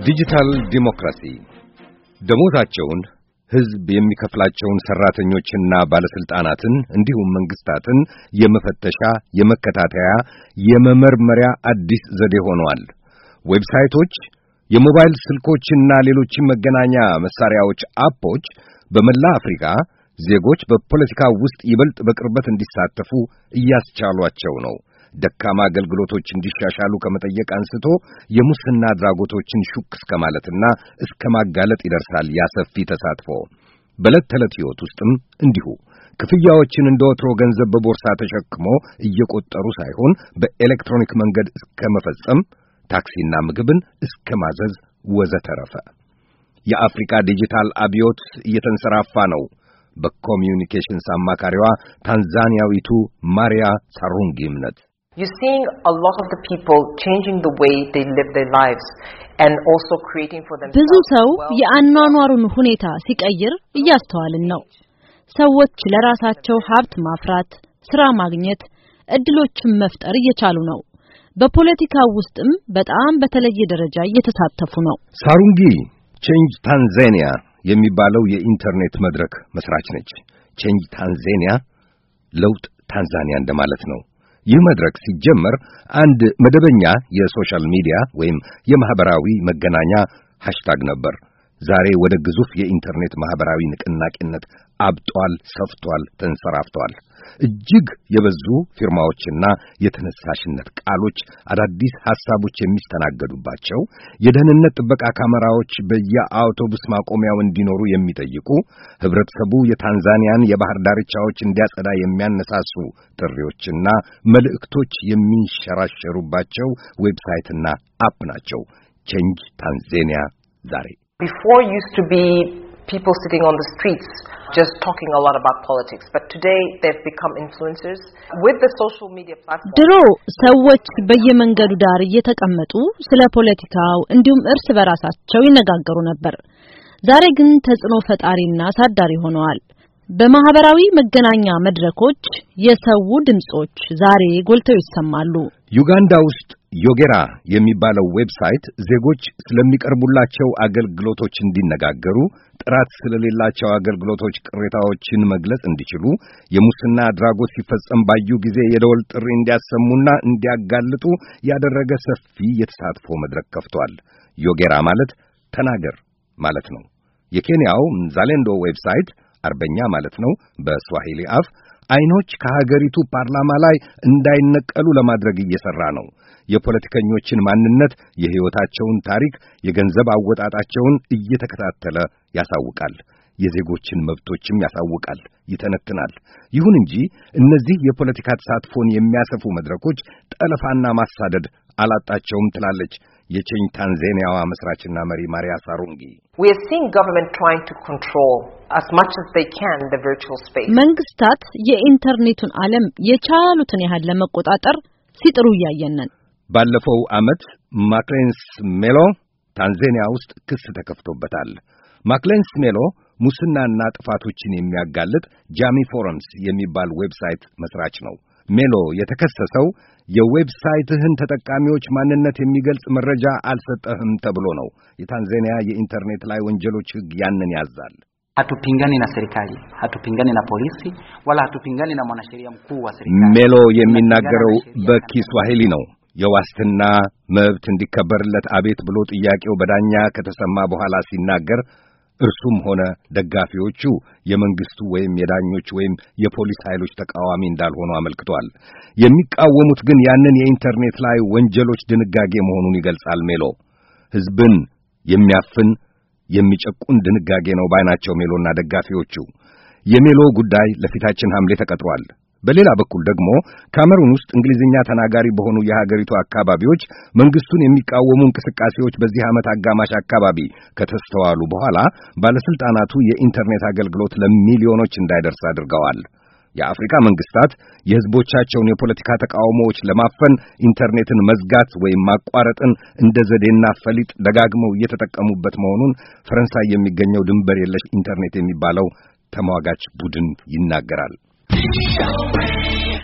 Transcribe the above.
ዲጂታል ዲሞክራሲ ደሞዛቸውን ህዝብ የሚከፍላቸውን ሰራተኞችና ባለስልጣናትን እንዲሁም መንግስታትን የመፈተሻ የመከታተያ የመመርመሪያ አዲስ ዘዴ ሆኗል። ዌብሳይቶች፣ የሞባይል ስልኮችና ሌሎች መገናኛ መሳሪያዎች አፖች በመላ አፍሪካ ዜጎች በፖለቲካ ውስጥ ይበልጥ በቅርበት እንዲሳተፉ እያስቻሏቸው ነው። ደካማ አገልግሎቶች እንዲሻሻሉ ከመጠየቅ አንስቶ የሙስና አድራጎቶችን ሹክ እስከማለትና እስከማጋለጥ ይደርሳል ያሰፊ ተሳትፎ። በዕለት ተዕለት ሕይወት ውስጥም እንዲሁ ክፍያዎችን እንደወትሮ ገንዘብ በቦርሳ ተሸክሞ እየቆጠሩ ሳይሆን በኤሌክትሮኒክ መንገድ እስከመፈጸም፣ ታክሲና ምግብን እስከማዘዝ ወዘተረፈ። የአፍሪካ ዲጂታል አብዮት እየተንሰራፋ ነው። በኮሚዩኒኬሽንስ አማካሪዋ ታንዛኒያዊቱ ማሪያ ሳሩንጊ እምነት You're seeing a lot of the people changing the way they live their lives and also creating for themselves. ብዙ ሰው የአኗኗሩን ሁኔታ ሲቀይር እያስተዋልን ነው። ሰዎች ለራሳቸው ሀብት ማፍራት፣ ስራ ማግኘት፣ እድሎችን መፍጠር እየቻሉ ነው። በፖለቲካው ውስጥም በጣም በተለየ ደረጃ እየተሳተፉ ነው። ሳሩንጊ ቼንጅ ታንዛኒያ የሚባለው የኢንተርኔት መድረክ መስራች ነች። ቼንጅ ታንዛኒያ ለውጥ ታንዛኒያ እንደማለት ነው። ይህ መድረክ ሲጀመር አንድ መደበኛ የሶሻል ሚዲያ ወይም የማህበራዊ መገናኛ ሃሽታግ ነበር። ዛሬ ወደ ግዙፍ የኢንተርኔት ማህበራዊ ንቅናቄነት አብጧል፣ ሰፍቷል፣ ተንሰራፍቷል። እጅግ የበዙ ፊርማዎችና የተነሳሽነት ቃሎች፣ አዳዲስ ሐሳቦች የሚስተናገዱባቸው፣ የደህንነት ጥበቃ ካሜራዎች በየአውቶቡስ ማቆሚያው እንዲኖሩ የሚጠይቁ፣ ህብረተሰቡ የታንዛኒያን የባህር ዳርቻዎች እንዲያጸዳ የሚያነሳሱ ጥሪዎችና መልእክቶች የሚንሸራሸሩባቸው ዌብሳይትና አፕ ናቸው። ቼንጅ ታንዛኒያ ዛሬ Before used to be people sitting on the streets just talking a lot about politics, but today they've become influencers with the social media platforms. ድሮ ሰዎች በየመንገዱ ዳር እየተቀመጡ ስለ ፖለቲካው እንዲሁም እርስ በራሳቸው ይነጋገሩ ነበር። ዛሬ ግን ተጽዕኖ ፈጣሪና አሳዳሪ ሆነዋል። በማህበራዊ መገናኛ መድረኮች የሰው ድምጾች ዛሬ ጎልተው ይሰማሉ። ዩጋንዳ ውስጥ ዮጌራ የሚባለው ዌብሳይት ዜጎች ስለሚቀርቡላቸው አገልግሎቶች እንዲነጋገሩ፣ ጥራት ስለሌላቸው አገልግሎቶች ቅሬታዎችን መግለጽ እንዲችሉ፣ የሙስና አድራጎት ሲፈጸም ባዩ ጊዜ የደወል ጥሪ እንዲያሰሙና እንዲያጋልጡ ያደረገ ሰፊ የተሳትፎ መድረክ ከፍቷል። ዮጌራ ማለት ተናገር ማለት ነው። የኬንያው ዛሌንዶ ዌብሳይት አርበኛ ማለት ነው በስዋሂሊ አፍ አይኖች ከሀገሪቱ ፓርላማ ላይ እንዳይነቀሉ ለማድረግ እየሰራ ነው። የፖለቲከኞችን ማንነት፣ የህይወታቸውን ታሪክ፣ የገንዘብ አወጣጣቸውን እየተከታተለ ያሳውቃል። የዜጎችን መብቶችም ያሳውቃል፣ ይተነትናል። ይሁን እንጂ እነዚህ የፖለቲካ ተሳትፎን የሚያሰፉ መድረኮች ጠለፋና ማሳደድ አላጣቸውም ትላለች የቼንጅ ታንዛኒያዋ መስራችና መሪ ማሪያ ሳሩንጊ። We are seeing government trying to control as much as they can the virtual space. መንግስታት የኢንተርኔቱን ዓለም የቻሉትን ያህል ለመቆጣጠር ሲጥሩ ያየነን። ባለፈው ዓመት ማክሌንስ ሜሎ ታንዛኒያ ውስጥ ክስ ተከፍቶበታል። ማክሌንስ ሜሎ ሙስናና ጥፋቶችን የሚያጋልጥ ጃሚ ፎረምስ የሚባል ዌብሳይት መስራች ነው። ሜሎ የተከሰሰው የዌብሳይትህን ተጠቃሚዎች ማንነት የሚገልጽ መረጃ አልሰጠህም ተብሎ ነው። የታንዛኒያ የኢንተርኔት ላይ ወንጀሎች ሕግ ያንን ያዛል። hatupingani na serikali, hatupingani na polisi, wala hatupingani na mwanasheria mkuu wa serikali. ሜሎ የሚናገረው በኪስዋሂሊ ነው። የዋስትና መብት እንዲከበርለት አቤት ብሎ ጥያቄው በዳኛ ከተሰማ በኋላ ሲናገር እርሱም ሆነ ደጋፊዎቹ የመንግስቱ ወይም የዳኞች ወይም የፖሊስ ኃይሎች ተቃዋሚ እንዳልሆኑ አመልክቷል። የሚቃወሙት ግን ያንን የኢንተርኔት ላይ ወንጀሎች ድንጋጌ መሆኑን ይገልጻል። ሜሎ ህዝብን የሚያፍን የሚጨቁን ድንጋጌ ነው ባይናቸው ሜሎና ደጋፊዎቹ። የሜሎ ጉዳይ ለፊታችን ሐምሌ ተቀጥሯል። በሌላ በኩል ደግሞ ካሜሩን ውስጥ እንግሊዝኛ ተናጋሪ በሆኑ የሀገሪቱ አካባቢዎች መንግስቱን የሚቃወሙ እንቅስቃሴዎች በዚህ ዓመት አጋማሽ አካባቢ ከተስተዋሉ በኋላ ባለስልጣናቱ የኢንተርኔት አገልግሎት ለሚሊዮኖች እንዳይደርስ አድርገዋል። የአፍሪካ መንግስታት የህዝቦቻቸውን የፖለቲካ ተቃውሞዎች ለማፈን ኢንተርኔትን መዝጋት ወይም ማቋረጥን እንደ ዘዴና ፈሊጥ ደጋግመው እየተጠቀሙበት መሆኑን ፈረንሳይ የሚገኘው ድንበር የለሽ ኢንተርኔት የሚባለው ተሟጋች ቡድን ይናገራል።